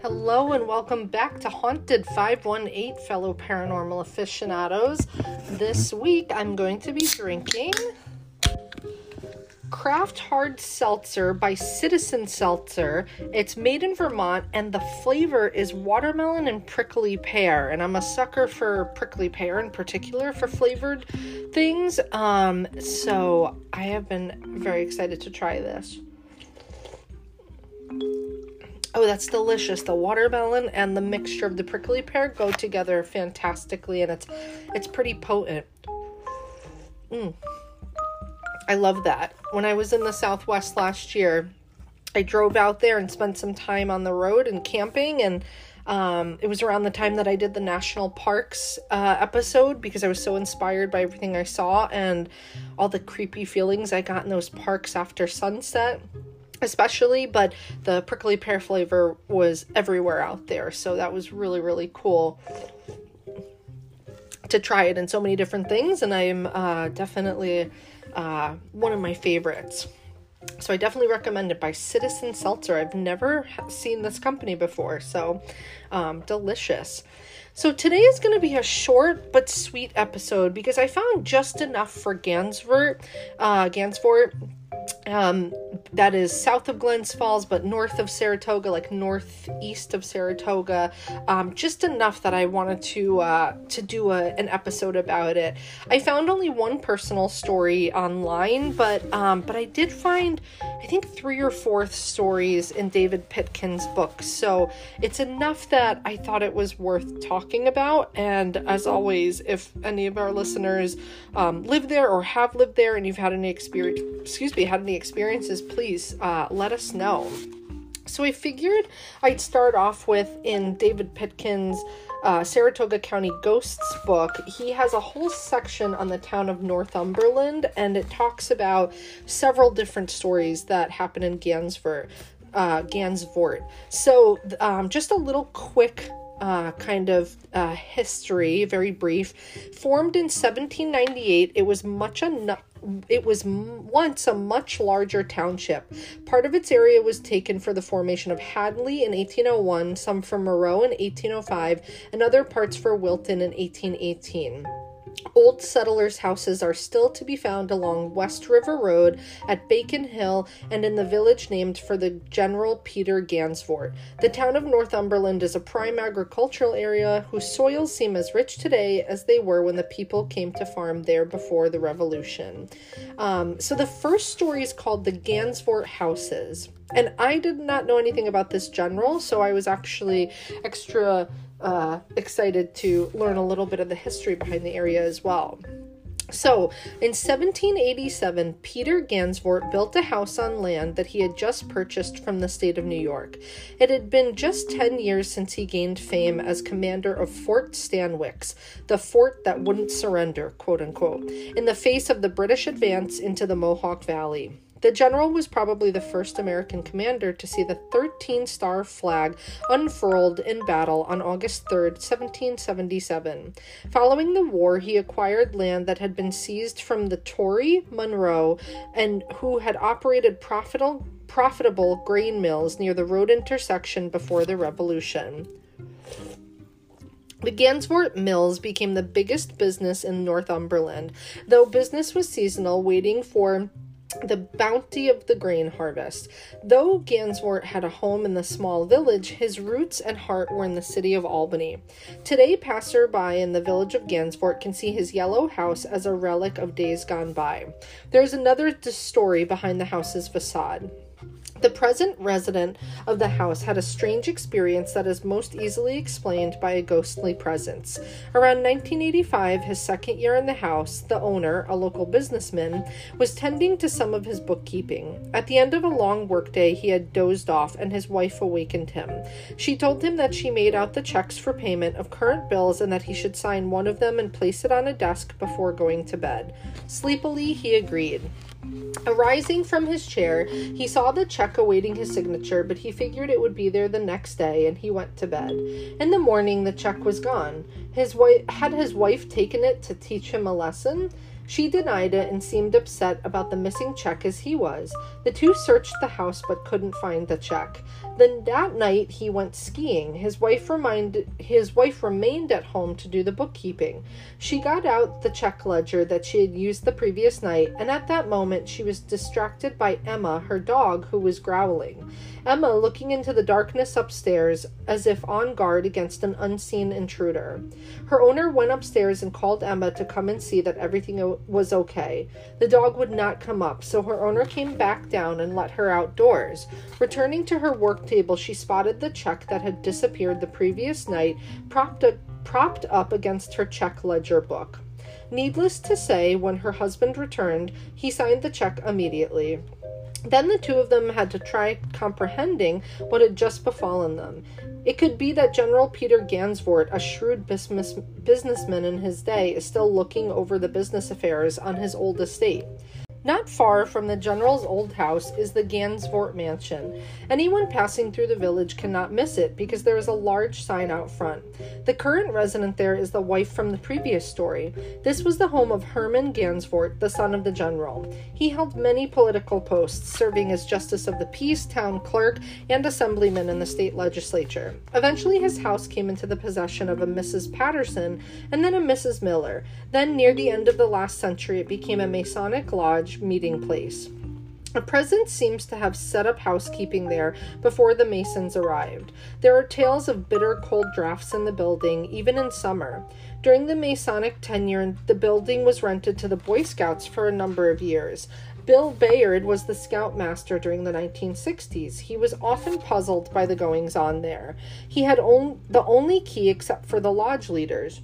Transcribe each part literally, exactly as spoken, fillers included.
Hello and welcome back to Haunted five one eight, fellow paranormal aficionados. This week I'm going to be drinking Craft Hard Seltzer by Citizen Seltzer. It's made in Vermont and the flavor is watermelon and prickly pear. And I'm a sucker for prickly pear in particular for flavored things. Um, so I have been very excited to try this. Oh, that's delicious. The watermelon and the mixture of the prickly pear go together fantastically, and it's it's pretty potent. Mm. I love that. When I was in the Southwest last year, I drove out there and spent some time on the road and camping, and um, it was around the time that I did the national parks uh, episode because I was so inspired by everything I saw and all the creepy feelings I got in those parks after sunset. Especially, but the prickly pear flavor was everywhere out there. So that was really, really cool to try it in so many different things. And I'm uh, definitely uh, one of my favorites. So I definitely recommend it by Citizen Seltzer. I've never seen this company before. So um, delicious. So today is going to be a short but sweet episode because I found just enough for Gansevoort. Uh, Gansevoort. Um, that is south of Glens Falls, but north of Saratoga, like northeast of Saratoga, um, just enough that I wanted to, uh, to do a, an episode about it. I found only one personal story online, but, um, but I did find, I think three or four stories in David Pitkin's book. So it's enough that I thought it was worth talking about. And as always, if any of our listeners, um, live there or have lived there and you've had any experience, excuse me, had any experiences, please uh, let us know. So I figured I'd start off with in David Pitkin's uh, Saratoga County Ghosts book. He has a whole section on the town of Northumberland, and it talks about several different stories that happen in Gansevoort. Uh, Gansevoort. So um, just a little quick Uh, kind of uh, history, very brief. Formed in seventeen ninety-eight, it was much a it was m- once a much larger township. Part of its area was taken for the formation of Hadley in eighteen oh one, some for Moreau in eighteen oh five, and other parts for Wilton in eighteen eighteen. Old settlers' houses are still to be found along West River Road at Bacon Hill and in the village named for the General Peter Gansevoort. The town of Northumberland is a prime agricultural area whose soils seem as rich today as they were when the people came to farm there before the Revolution. Um, so the first story is called the Gansevoort Houses. And I did not know anything about this general, so I was actually extra Uh, excited to learn a little bit of the history behind the area as well. So, in seventeen eighty-seven, Peter Gansevoort built a house on land that he had just purchased from the state of New York. It had been just ten years since he gained fame as commander of Fort Stanwix, the fort that wouldn't surrender, quote unquote, in the face of the British advance into the Mohawk Valley. The general was probably the first American commander to see the thirteen-star flag unfurled in battle on August third, seventeen seventy-seven. Following the war, he acquired land that had been seized from the Tory Monroe and who had operated profitable, profitable grain mills near the road intersection before the Revolution. The Gansevoort Mills became the biggest business in Northumberland, though business was seasonal, waiting for the bounty of the grain harvest. Though Gansevoort had a home in the small village, his roots and heart were in the city of Albany. Today, passerby in the village of Gansevoort can see his yellow house as a relic of days gone by. There's another story behind the house's facade. The present resident of the house had a strange experience that is most easily explained by a ghostly presence. Around nineteen eighty-five, his second year in the house, the owner, a local businessman, was tending to some of his bookkeeping. At the end of a long workday, he had dozed off, and his wife awakened him. She told him that she made out the checks for payment of current bills and that he should sign one of them and place it on a desk before going to bed. Sleepily, he agreed. Arising from his chair, he saw the check awaiting his signature, but he figured it would be there the next day, and he went to bed. In the morning, the check was gone. His wife had his wife taken it to teach him a lesson? She denied it and seemed upset about the missing check as he was. The two searched the house but couldn't find the check. Then that night he went skiing. His wife reminded his wife remained at home to do the bookkeeping. She got out the check ledger that she had used the previous night, and at that moment she was distracted by Emma, her dog, who was growling. Emma looking into the darkness upstairs as if on guard against an unseen intruder. Her owner went upstairs and called Emma to come and see that everything was okay. The dog would not come up, so her owner came back down and let her outdoors. Returning to her work table, she spotted the check that had disappeared the previous night propped up, propped up against her check ledger book. Needless to say, when her husband returned, he signed the check immediately. Then the two of them had to try comprehending what had just befallen them. It could be that General Peter Gansevoort, a shrewd business, businessman in his day, is still looking over the business affairs on his old estate. Not far from the general's old house is the Gansevoort mansion. Anyone passing through the village cannot miss it because there is a large sign out front. The current resident there is the wife from the previous story. This was the home of Herman Gansevoort, the son of the general. He held many political posts, serving as justice of the peace, town clerk, and assemblyman in the state legislature. Eventually his house came into the possession of a Missus Patterson and then a Missus Miller. Then, near the end of the last century, it became a Masonic lodge meeting place. A presence seems to have set up housekeeping there before the Masons arrived. There are tales of bitter cold drafts in the building, even in summer. During the Masonic tenure, the building was rented to the Boy Scouts for a number of years. Bill Bayard was the scoutmaster during the nineteen sixties. He was often puzzled by the goings-on there. He had on- the only key except for the lodge leaders.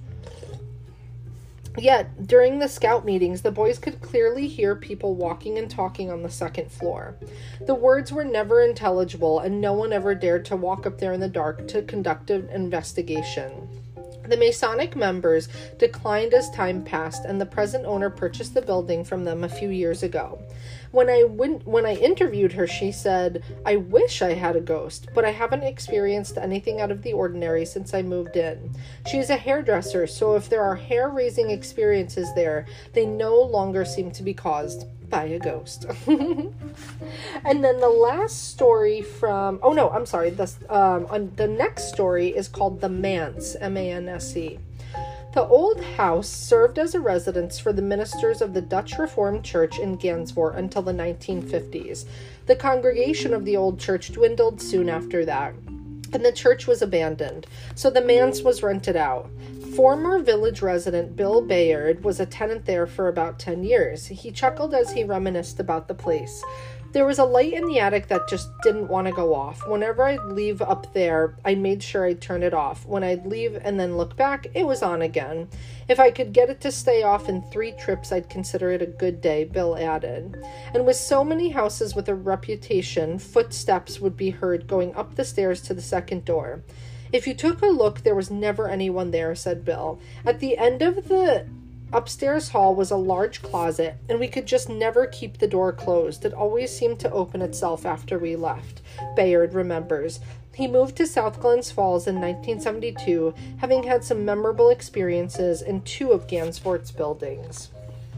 Yet, during the scout meetings, the boys could clearly hear people walking and talking on the second floor. The words were never intelligible, and no one ever dared to walk up there in the dark to conduct an investigation. The Masonic members declined as time passed, and the present owner purchased the building from them a few years ago. When I went, when I interviewed her, she said, "I wish I had a ghost, but I haven't experienced anything out of the ordinary since I moved in." She is a hairdresser, so if there are hair-raising experiences there, they no longer seem to be caused by a ghost. And then the last story from, oh no, I'm sorry, this, um, on, the next story is called The Manse, M A N S E. The old house served as a residence for the ministers of the Dutch Reformed Church in Gansevoort until the nineteen fifties. The congregation of the old church dwindled soon after that, and the church was abandoned, so the manse was rented out. Former village resident Bill Bayard was a tenant there for about ten years. He chuckled as he reminisced about the place. There was a light in the attic that just didn't want to go off. Whenever I'd leave up there, I made sure I'd turn it off. When I'd leave and then look back, it was on again. If I could get it to stay off in three trips, I'd consider it a good day, Bill added. And with so many houses with a reputation, footsteps would be heard going up the stairs to the second door. If you took a look, there was never anyone there, said Bill. At the end of the upstairs hall was a large closet, and we could just never keep the door closed. It always seemed to open itself after we left, Bayard remembers. He moved to South Glens Falls in nineteen seventy-two, having had some memorable experiences in two of Gansevoort's buildings.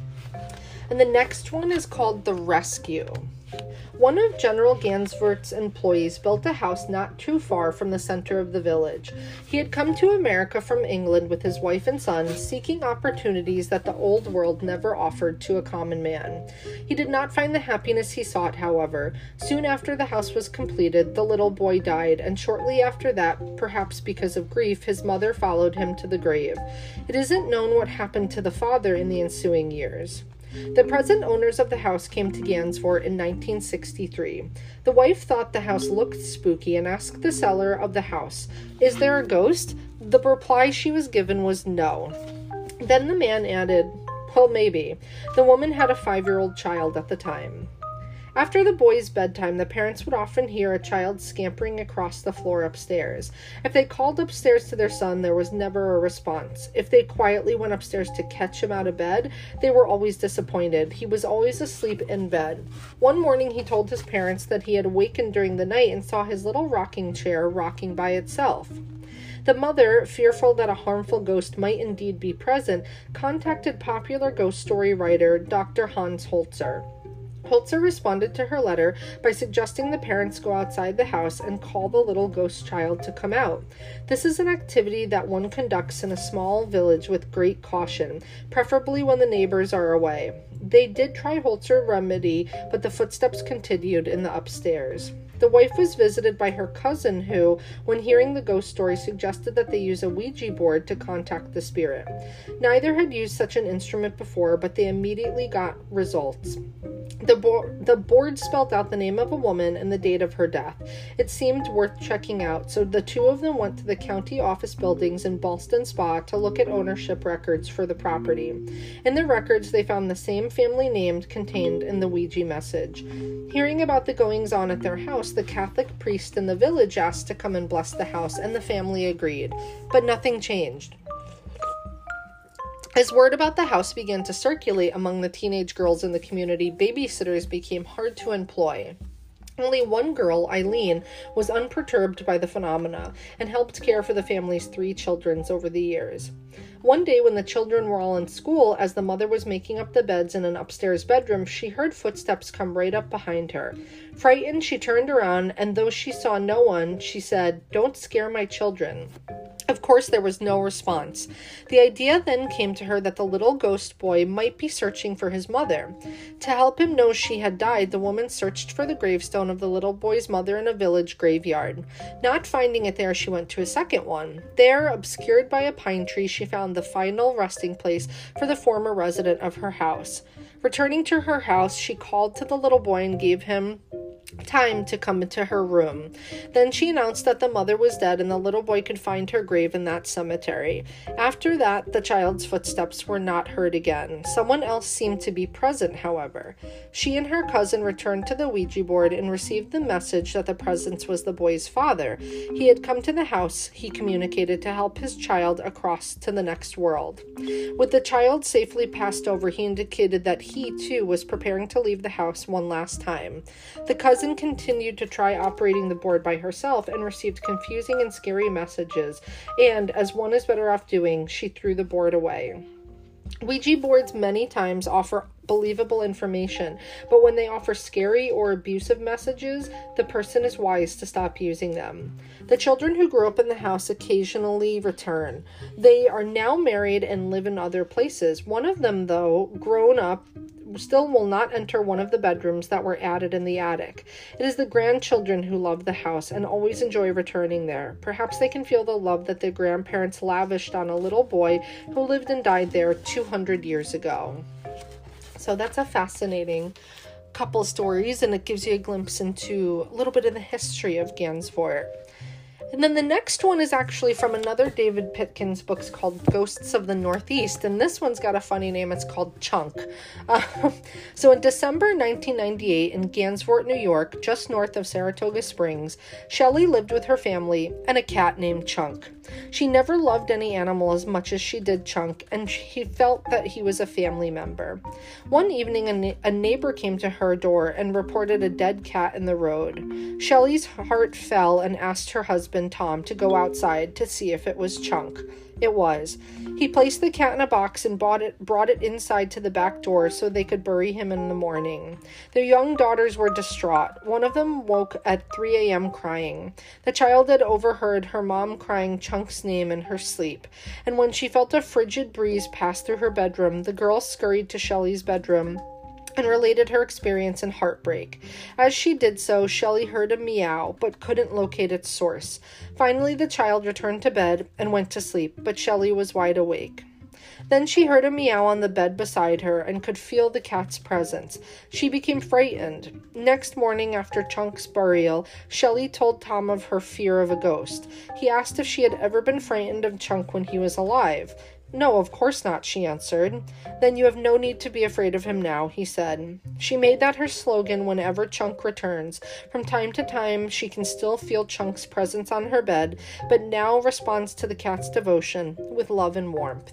And the next one is called The Rescue. One of General Gansevoort's employees built a house not too far from the center of the village. He had come to America from England with his wife and son, seeking opportunities that the old world never offered to a common man. He did not find the happiness he sought, however. Soon after the house was completed, the little boy died, and shortly after that, perhaps because of grief, his mother followed him to the grave. It isn't known what happened to the father in the ensuing years. The present owners of the house came to Gansevoort in nineteen sixty-three. The wife thought the house looked spooky and asked the seller of the house, "Is there a ghost?" The reply she was given was no. Then the man added, "Well, maybe." The woman had a five-year-old child at the time. After the boys' bedtime, the parents would often hear a child scampering across the floor upstairs. If they called upstairs to their son, there was never a response. If they quietly went upstairs to catch him out of bed, they were always disappointed. He was always asleep in bed. One morning he told his parents that he had awakened during the night and saw his little rocking chair rocking by itself. The mother, fearful that a harmful ghost might indeed be present, contacted popular ghost story writer Doctor Hans Holzer. Holzer responded to her letter by suggesting the parents go outside the house and call the little ghost child to come out. This is an activity that one conducts in a small village with great caution, preferably when the neighbors are away. They did try Holzer's remedy, but the footsteps continued in the upstairs. The wife was visited by her cousin who, when hearing the ghost story, suggested that they use a Ouija board to contact the spirit. Neither had used such an instrument before, but they immediately got results. The, bo- the board spelled out the name of a woman and the date of her death. It seemed worth checking out, so the two of them went to the county office buildings in Ballston Spa to look at ownership records for the property. In the records, they found the same family name contained in the Ouija message. Hearing about the goings-on at their house, the Catholic priest in the village asked to come and bless the house, and the family agreed. But nothing changed. As word about the house began to circulate among the teenage girls in the community, babysitters became hard to employ. Only one girl, Eileen, was unperturbed by the phenomena and helped care for the family's three children over the years. One day when the children were all in school, as the mother was making up the beds in an upstairs bedroom, she heard footsteps come right up behind her. Frightened, she turned around, and though she saw no one, she said, "Don't scare my children." Of course, there was no response. The idea then came to her that the little ghost boy might be searching for his mother. To help him know she had died, the woman searched for the gravestone of the little boy's mother in a village graveyard. Not finding it there, she went to a second one. There, obscured by a pine tree, she found the final resting place for the former resident of her house. Returning to her house, she called to the little boy and gave him time to come into her room. Then she announced that the mother was dead and the little boy could find her grave in that cemetery. After that, the child's footsteps were not heard again. Someone else seemed to be present, however. She and her cousin returned to the Ouija board and received the message that the presence was the boy's father. He had come to the house, he communicated, to help his child across to the next world. With the child safely passed over, he indicated that he, too, was preparing to leave the house one last time. The cousin continued to try operating the board by herself and received confusing and scary messages, and, as one is better off doing, she threw the board away. Ouija boards many times offer believable information, but when they offer scary or abusive messages, the person is wise to stop using them. The children who grew up in the house occasionally return. They are now married and live in other places. One of them, though, grown up, still will not enter one of the bedrooms that were added in the attic. It is the grandchildren who love the house and always enjoy returning there. Perhaps they can feel the love that their grandparents lavished on a little boy who lived and died there two hundred years ago. So that's a fascinating couple stories, and it gives you a glimpse into a little bit of the history of Gansevoort. And then the next one is actually from another David Pitkin's books called Ghosts of the Northeast, and this one's got a funny name. It's called Chunk. Uh, so in December nineteen ninety-eight in Gansevoort, New York, just north of Saratoga Springs, Shelley lived with her family and a cat named Chunk. She never loved any animal as much as she did Chunk, and she felt that he was a family member. One evening, a, na- a neighbor came to her door and reported a dead cat in the road. Shelley's heart fell and asked her husband, Tom, to go outside to see if it was Chunk. It was. He placed the cat in a box and bought it, brought it inside to the back door so they could bury him in the morning. Their young daughters were distraught. One of them woke at three a.m. crying. The child had overheard her mom crying Chunk's name in her sleep, and when she felt a frigid breeze pass through her bedroom, the girl scurried to Shelley's bedroom and related her experience in heartbreak. As she did so, Shelley heard a meow, but couldn't locate its source. Finally, the child returned to bed and went to sleep, but Shelley was wide awake. Then she heard a meow on the bed beside her and could feel the cat's presence. She became frightened. Next morning, after Chunk's burial, Shelley told Tom of her fear of a ghost. He asked if she had ever been frightened of Chunk when he was alive. No, of course not, she answered. Then you have no need to be afraid of him now, he said. She made that her slogan whenever Chunk returns. From time to time, she can still feel Chunk's presence on her bed, but now responds to the cat's devotion with love and warmth.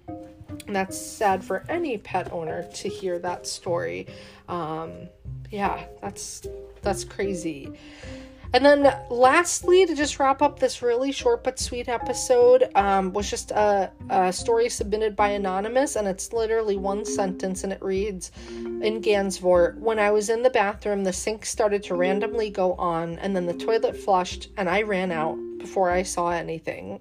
And that's sad for any pet owner to hear that story. Um, yeah, that's that's crazy. And then lastly, to just wrap up this really short but sweet episode, um, was just a, a story submitted by Anonymous, and it's literally one sentence, and it reads, in Gansevoort, when I was in the bathroom, the sink started to randomly go on, and then the toilet flushed, and I ran out before I saw anything.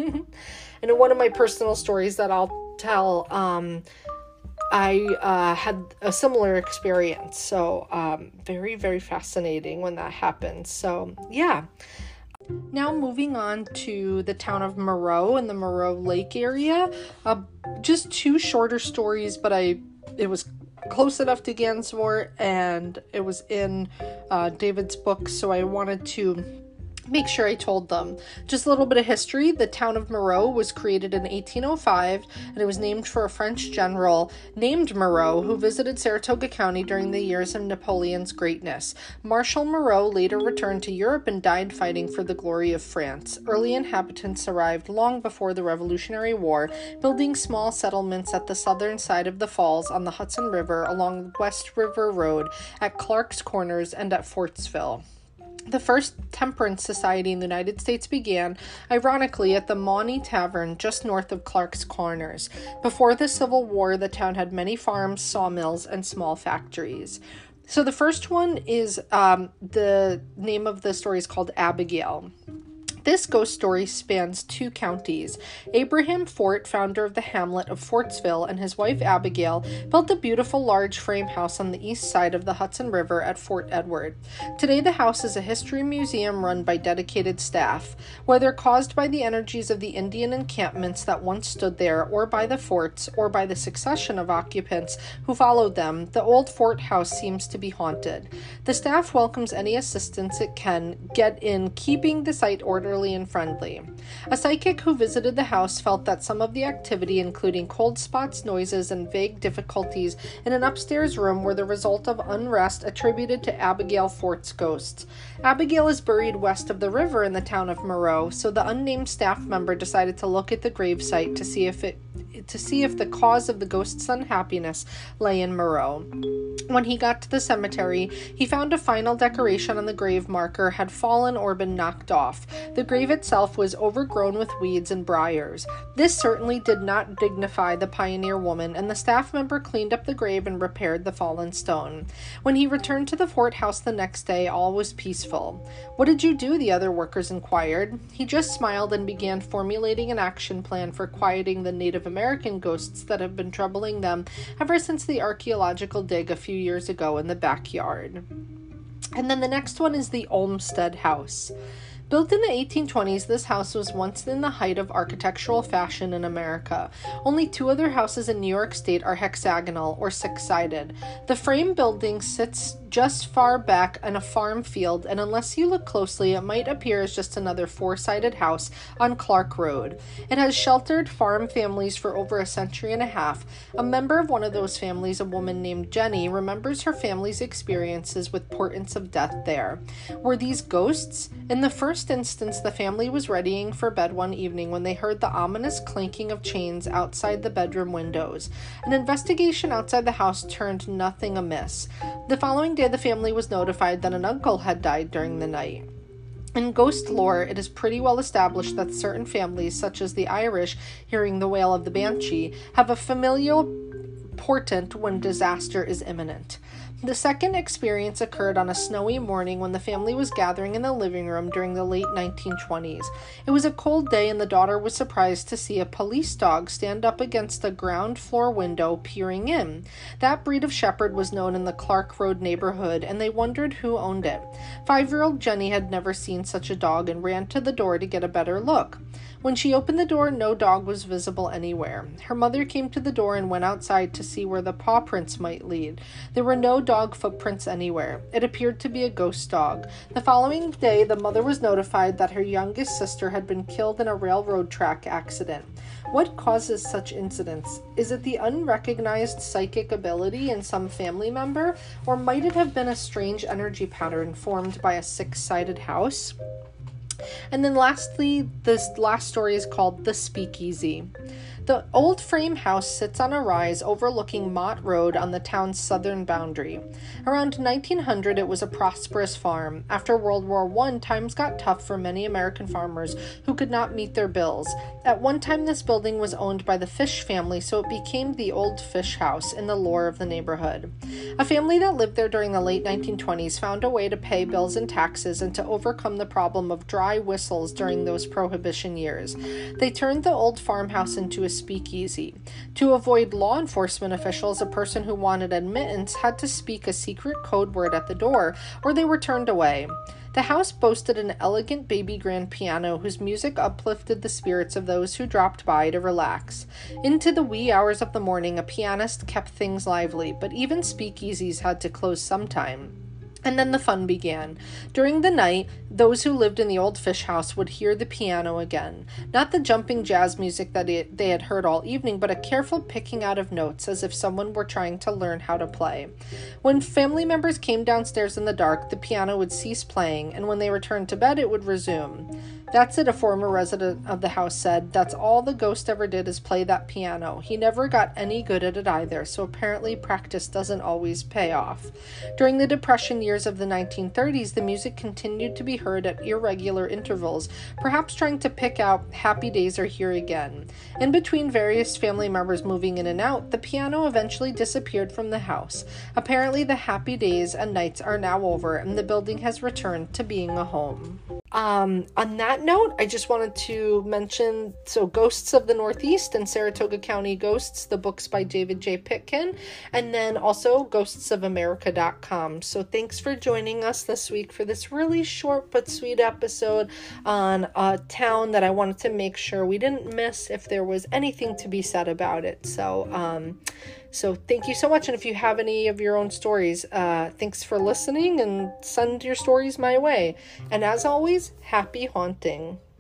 And one of my personal stories that I'll tell, um, I uh, had a similar experience, so um, very, very fascinating when that happened. So, yeah. Now moving on to the town of Moreau in the Moreau Lake area. Uh, just two shorter stories, but I it was close enough to Gansevoort, and it was in uh, David's book, so I wanted to make sure I told them. Just a little bit of history. The town of Moreau was created in eighteen oh five, and it was named for a French general named Moreau who visited Saratoga County during the years of Napoleon's greatness. Marshal Moreau later returned to Europe and died fighting for the glory of France. Early inhabitants arrived long before the Revolutionary War, building small settlements at the southern side of the falls on the Hudson River along the West River Road, at Clark's Corners, and at Fortsville. The first temperance society in the United States began, ironically, at the Mauney Tavern just north of Clark's Corners. Before the Civil War, the town had many farms, sawmills, and small factories. So the first one is, um, the name of the story is called Abigail. This ghost story spans two counties. Abraham Fort, founder of the hamlet of Fortsville, and his wife Abigail built a beautiful large frame house on the east side of the Hudson River at Fort Edward. Today the house is a history museum run by dedicated staff. Whether caused by the energies of the Indian encampments that once stood there, or by the forts, or by the succession of occupants who followed them, the old fort house seems to be haunted. The staff welcomes any assistance it can get in keeping the site orderly and friendly. A psychic who visited the house felt that some of the activity, including cold spots, noises, and vague difficulties in an upstairs room, were the result of unrest attributed to Abigail Fort's ghosts. Abigail is buried west of the river in the town of Moreau, so the unnamed staff member decided to look at the gravesite to see if it to see if the cause of the ghost's unhappiness lay in Moreau. When he got to the cemetery, he found a final decoration on the grave marker had fallen or been knocked off. The grave itself was overgrown with weeds and briars. This certainly did not dignify the pioneer woman, and the staff member cleaned up the grave and repaired the fallen stone. When he returned to the fort house the next day, all was peaceful. "What did you do?" the other workers inquired. He just smiled and began formulating an action plan for quieting the Native American ghosts that have been troubling them ever since the archaeological dig a few years ago in the backyard. And then the next one is the Olmsted House. Built in the eighteen twenties, this house was once in the height of architectural fashion in America. Only two other houses in New York State are hexagonal or six-sided. The frame building sits just far back in a farm field, and unless you look closely, it might appear as just another four-sided house on Clark Road. It has sheltered farm families for over a century and a half. A member of one of those families, a woman named Jenny, remembers her family's experiences with portents of death there. Were these ghosts? In the first instance, the family was readying for bed one evening when they heard the ominous clanking of chains outside the bedroom windows. An investigation outside the house turned nothing amiss. The following day, the family was notified that an uncle had died during the night. In ghost lore, it is pretty well established that certain families, such as the Irish, hearing the wail of the banshee, have a familial portent when disaster is imminent. The second experience occurred on a snowy morning when the family was gathering in the living room during the late nineteen twenties. It was a cold day, and the daughter was surprised to see a police dog stand up against a ground floor window peering in. That breed of shepherd was known in the Clark Road neighborhood, and they wondered who owned it. Five-year-old Jenny had never seen such a dog and ran to the door to get a better look. When she opened the door, no dog was visible anywhere. Her mother came to the door and went outside to see where the paw prints might lead. There were no dog footprints anywhere. It appeared to be a ghost dog. The following day, the mother was notified that her youngest sister had been killed in a railroad track accident. What causes such incidents? Is it the unrecognized psychic ability in some family member, or might it have been a strange energy pattern formed by a six-sided house? And then lastly, this last story is called The Speakeasy. The old frame house sits on a rise overlooking Mott Road on the town's southern boundary. Around nineteen hundred, it was a prosperous farm. After World War One, times got tough for many American farmers who could not meet their bills. At one time, this building was owned by the Fish family, so it became the Old Fish House in the lore of the neighborhood. A family that lived there during the late nineteen twenties found a way to pay bills and taxes and to overcome the problem of dry whistles during those Prohibition years. They turned the old farmhouse into a speakeasy. To avoid law enforcement officials, a person who wanted admittance had to speak a secret code word at the door, or they were turned away. The house boasted an elegant baby grand piano whose music uplifted the spirits of those who dropped by to relax. Into the wee hours of the morning, a pianist kept things lively, but even speakeasies had to close sometime. And then the fun began. During the night, those who lived in the Old Fish House would hear the piano again. Not the jumping jazz music that it, they had heard all evening, but a careful picking out of notes as if someone were trying to learn how to play. When family members came downstairs in the dark, the piano would cease playing, and when they returned to bed, it would resume. "That's it," a former resident of the house said. "That's all the ghost ever did is play that piano. He never got any good at it either, so apparently practice doesn't always pay off." During the Depression years of the nineteen thirties, the music continued to be heard at irregular intervals, perhaps trying to pick out "Happy Days Are Here Again." In between various family members moving in and out, the piano eventually disappeared from the house. Apparently the happy days and nights are now over, and the building has returned to being a home. Um, on that note, I just wanted to mention, so Ghosts of the Northeast and Saratoga County Ghosts, the books by David J. Pitkin, and then also ghosts of america dot com. So thanks for joining us this week for this really short but sweet episode on a town that I wanted to make sure we didn't miss if there was anything to be said about it. So, um, So thank you so much. And if you have any of your own stories, uh, thanks for listening and send your stories my way. And as always, happy haunting.